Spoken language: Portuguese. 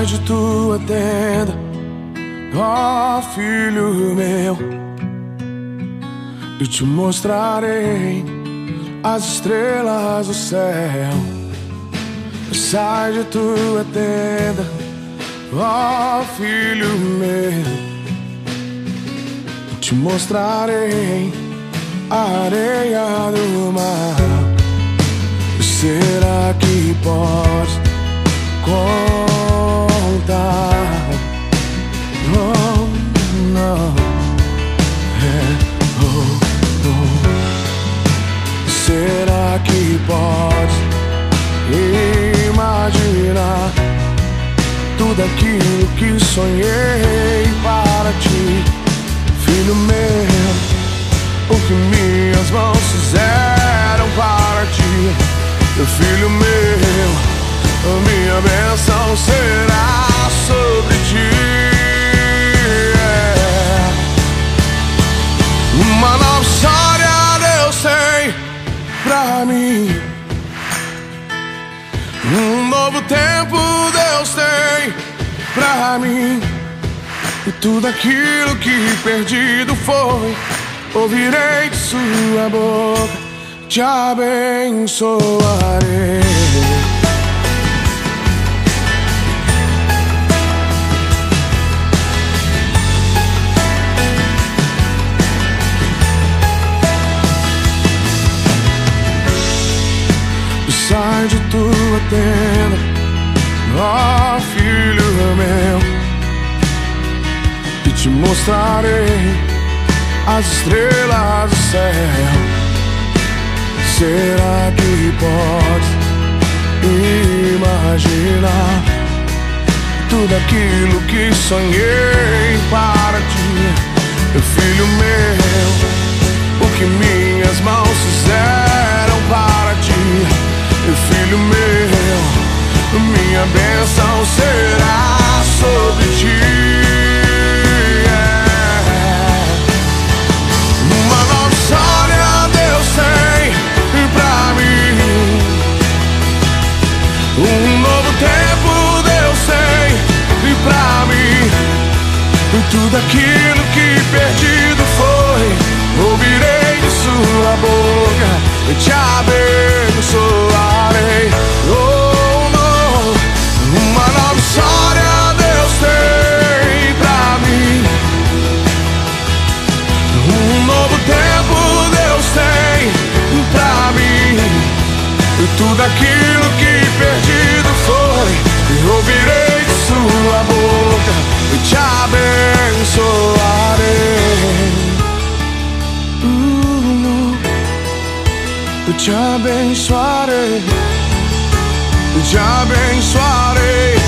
de tua tenda, ó filho meu, eu te mostrarei as estrelas do céu. Sai de tua tenda, ó filho meu, eu te mostrarei a areia do mar. Será que podes contar? Oh, não. Será que podes imaginar tudo aquilo que sonhei para ti, filho meu? O que minhas mãos fizeram para ti, meu filho meu, a minha bênção será sobre ti. Uma nova história Deus tem pra mim, um novo tempo Deus tem pra mim. E tudo aquilo que perdido foi, ouvirei de sua boca, te abençoarei. Sai de tua tenda, ó filho meu, e te mostrarei as estrelas do céu. Será que podes imaginar tudo aquilo que sonhei para ti, meu filho meu? O que minhas mãos fizeram para ti, meu filho meu, minha bênção será sobre ti. Uma nova história Deus tem pra mim, um novo tempo Deus tem pra mim. E tudo aquilo que perdido foi, ouvirei de sua boca, eu te abençoarei. Oh, não. Uma nova história Deus tem pra mim, um novo tempo Deus tem pra mim. E tudo aquilo que perdido foi, eu ouvirei de sua boca, eu te abençoarei. Eu te abençoarei, eu te abençoarei.